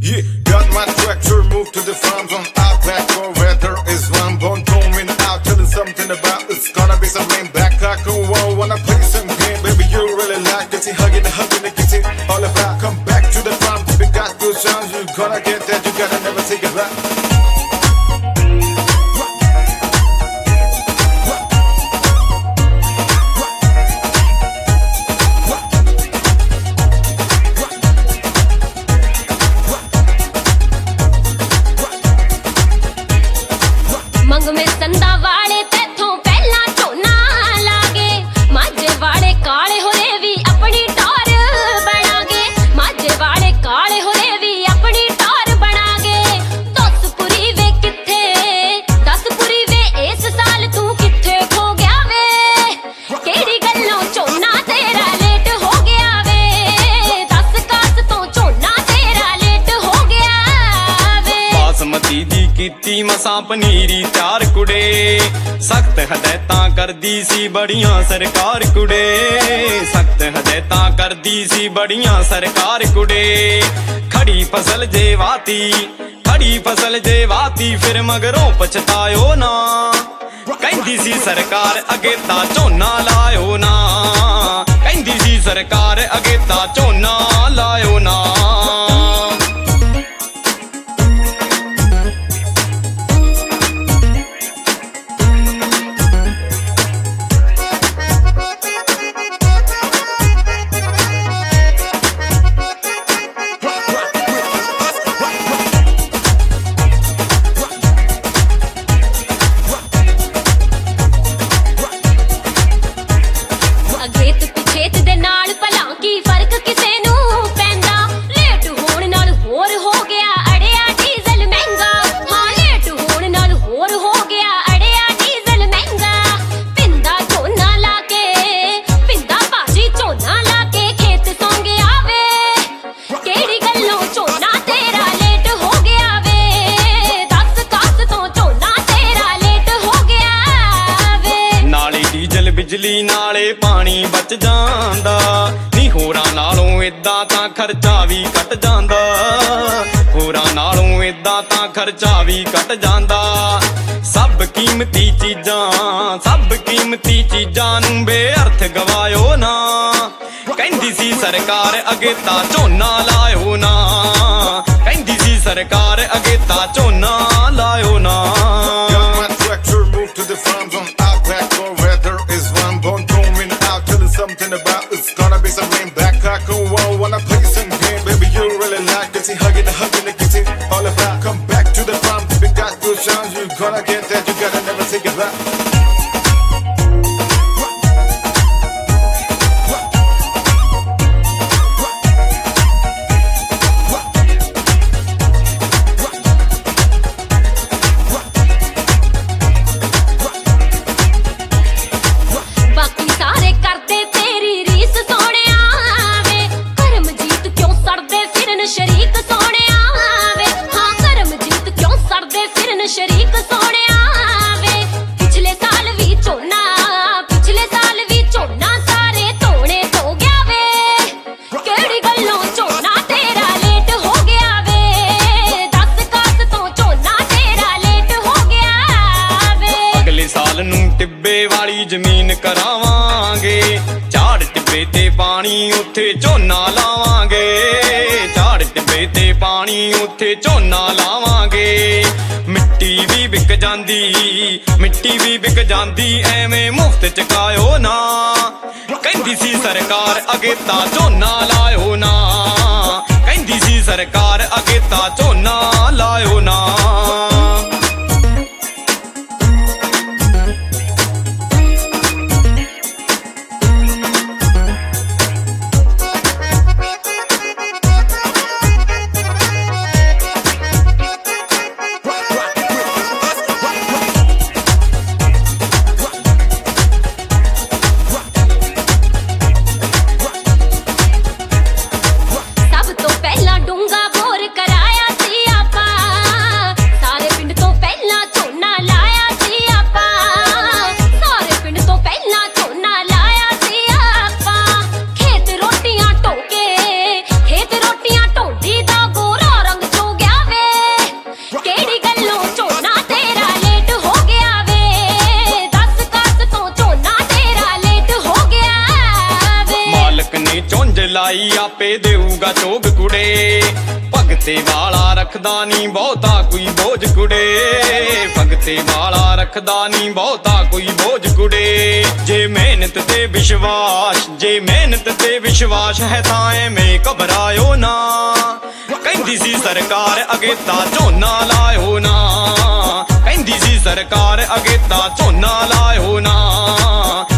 Yeah, got my tractor, move to the farm zone. Outback for weather is one bone coming out, telling something about it's gonna be some rain back. I go on, wanna play some game, baby. You really like it, hugging it, get it all about. Come back to the farm, we got good sounds. You gonna get that, you gotta never take it back. ਮੰਗ ਮੇ ਸੰਦਾ ਵਾਲੇ ਤੇਥੋਂ ਪਹਿਲਾਂ ਝੋਨਾ ਲਾਗੇ ਮਾਝੇ ਵਾਲੇ ਕਾਲੇ ਹੋਰੇ ਵੀ ਆਪਣੀ ਟੌਰ ਬਣਾਗੇ ਮਾਝੇ ਵਾਲੇ ਕਾਲੇ ਹੋਰੇ ਵੀ ਆਪਣੀ ਟੌਰ ਬਣਾਗੇ ਦਸਪੁਰੀ ਵੇ ਇਸ ਸਾਲ ਤੂੰ ਕਿੱਥੇ ਖੋ ਗਿਆ ਵੇ ਕਿਹੜੀ ਗੱਲੋਂ ਝੋਨਾ ਤੇਰਾ ਲੇਟ ਹੋ ਗਿਆ ਵੇ ਦੱਸ ਕਾਸ ਤੋਂ ਝੋਨਾ ਤੇਰਾ ਲੇਟ ਹੋ ਗਿਆ ਵੇ ਬਾਸਮਤੀ ਦੀ ਕੀਤੀ ਮਸਾਂ ਪਨੀਰੀ ਤਿਆਰ ਕੁੜੇ ਸਖਤ ਹਦਾਇਤਾਂ ਕਰਦੀ ਸੀ ਬੜੀਆਂ ਸਰਕਾਰ ਕੁੜੇ ਸਖਤ ਹਦਾਇਤਾਂ ਕਰਦੀ ਸੀ ਬੜੀਆਂ ਸਰਕਾਰ ਕੁੜੇ ਖੜੀ ਫਸਲ ਜੇ ਵਾਤੀ ਫਿਰ ਮਗਰੋਂ ਪਛਤਾਇਓ ਨਾ ਕਹਿੰਦੀ ਸੀ ਸਰਕਾਰ ਅਗੇ ਤਾਂ ਝੋਨਾ ਲਾਇਓ ਨਾ ਕਹਿੰਦੀ ਸੀ ਸਰਕਾਰ ਅਗੇ ਤਾਂ ਝੋਨਾ ਲਾਇਓ ਨਾ ਅਗੇਤ ਪਿਛੇਤ ਦੇ ਨਾਲ ਭਲਾ ਕੀ ਫਰਕ ਕਿਸੇ ਨੂੰ ਪੈਂਦਾ ਲੇਟ ਹੋਣ ਨਾਲ ਹੋਰ ਹੋ ਗਿਆ ਅੜਿਆ ਡੀਜ਼ਲ ਮਹਿੰਗਾ ਹਾਂ ਲੇਟ ਹੋਣ ਨਾਲ ਹੋਰ ਹੋ ਗਿਆ ਅੜਿਆ ਡੀਜ਼ਲ ਮਹਿੰਗਾ ਪਿੰਦਾ ਝੋਨਾ ਲਾ ਕੇ ਪਿੰਦਾ ਭਾਜੀ ਝੋਨਾ ਲਾ ਕੇ ਖੇਤ ਸੌਂ ਗਿਆ ਵੇ ਕਿਹੜੀ ਗੱਲੋਂ ਝੋਨਾ ਤੇਰਾ ਲੇਟ ਹੋ ਗਿਆ ਵੇ ਦੱਸ ਕਾਸ ਤੋਂ ਝੋਨਾ ਤੇਰਾ ਲੇਟ ਹੋ ਗਿਆ ਵੇ ਨਾਲੇ ਡੀਜ਼ਲ ਬਿਜਲੀ ਨਾਲੇ ਪਾਣੀ ਬਚ ਜਾਂਦਾ ਨੀ ਹੋਰਾਂ ਨਾਲੋਂ ਏਦਾਂ ਤਾਂ ਖਰਚਾ ਵੀ ਘਟ ਜਾਂਦਾ ਹੋਰਾਂ ਨਾਲੋਂ ਏਦਾਂ ਤਾਂ ਖਰਚਾ ਵੀ ਘਟ ਜਾਂਦਾ ਸਭ ਕੀਮਤੀ ਚੀਜ਼ਾਂ ਨੂੰ ਬੇਅਰਥ ਗਵਾਇਓ ਨਾ ਕਹਿੰਦੀ ਸੀ ਸਰਕਾਰ ਅਗੇ ਤਾਂ ਝੋਨਾ ਲਾਇਓ ਨਾ ਕਹਿੰਦੀ ਸੀ ਸਰਕਾਰ ਅਗੇ ਤਾਂ ਝੋਨਾ ਲਾਇਓ ਨਾ Got my tractor, move to the farm zone. Outback for weather is one bone coming out, telling something about it's gonna be some rain back. I go on, wanna play some game, baby. You really like it, hugging it, get it all about. Come back to the farm, we got good sounds. You gonna get that, you gotta never take it back. ਬਾਕੀ ਸਾਰੇ ਕਰਦੇ ਤੇਰੀ ਰੀਸ ਸੋਹਣਿਆ ਵੇ ਕਰਮਜੀਤ ਕਿਉਂ ਸੜਦੇ ਫਿਰਨ ਸ਼ਰੀਕ ਸੋਹਣਿਆ ਵੇ ਹਾਂ ਕਰਮਜੀਤ ਕਿਉਂ ਸੜਦੇ ਫਿਰਨ ਸ਼ਰੀਕ ਸੋਹਣਿਆ ਵੇ ਪਿਛਲੇ ਸਾਲ ਵੀ ਝੋਨਾ ਸਾਰੇ ਧੋਣੇ ਧੋ ਗਿਆ ਵੇ ਕਿਹੜੀ ਗੱਲੋਂ ਝੋਨਾ ਤੇਰਾ ਲੇਟ ਹੋ ਗਿਆ ਵੇ ਦੱਸ ਕਾਸ ਤੋਂ ਝੋਨਾ ਤੇਰਾ ਲੇਟ ਹੋ ਗਿਆ ਵੇ ਅਗਲੇ ਸਾਲ ਨੂੰ ਟਿੱਬੇ ਵਾਲੀ ਜ਼ਮੀਨ ਕਰਾਵਾਂਗੇ ਝਾੜ ਟਿੱਬੇ ਤੇ ਪਾਣੀ ਉੱਥੇ ਝੋਨਾ ਲਾਵਾਂਗੇ ਝਾੜ ਟਿੱਬੇ ਤੇ ਪਾਣੀ ਉੱਥੇ ਝੋਨਾ ਲਾਵਾਂਗੇ ਮਿੱਟੀ ਵੀ ਵਿਕ ਜਾਂਦੀ ਐਵੇਂ ਮੁਫਤ ਚਕਾਇਓ ਨਾ ਕਹਿੰਦੀ ਸੀ ਸਰਕਾਰ ਅਗੇ ਤਾਂ ਝੋਨਾ ਲਾਇਓ ਨਾ ਕਹਿੰਦੀ ਸੀ ਸਰਕਾਰ ਅਗੇ ਤਾਂ ਝੋਨਾ ਲਾਇਓ ਨਾ ਸਭ ਤੋਂ ਪਹਿਲਾਂ ਡੂੰਗਾ ਬੋਰ ਕਰਾਇਆ ਸੀ ਆਪਾਂ ਕਰੂਗਾ ਚੋਗ ਕੁੜੇ ਭਗਤੇ ਵਾਲਾ ਰੱਖਦਾ ਨੀ ਬਹੁਤਾ ਕੋਈ ਬੋਝ ਕੁੜੇ ਭਗਤੇ ਵਾਲਾ ਰੱਖਦਾ ਨੀ ਬਹੁਤਾ ਕੋਈ ਬੋਝ ਕੁੜੇ ਜੇ ਮਿਹਨਤ ਤੇ ਵਿਸ਼ਵਾਸ ਜੇ ਮਿਹਨਤ ਤੇ ਵਿਸ਼ਵਾਸ ਹੈ ਤਾਂ ਐਵੇਂ ਘਬਰਾਇਓ ਨਾ ਕਹਿੰਦੀ ਸੀ ਸਰਕਾਰ ਅਗੇਤਾ ਝੋਨਾ ਲਾਇਓ ਨਾ ਕਹਿੰਦੀ ਸੀ ਸਰਕਾਰ ਅਗੇਤਾ ਝੋਨਾ ਲਾਇਓ ਨਾ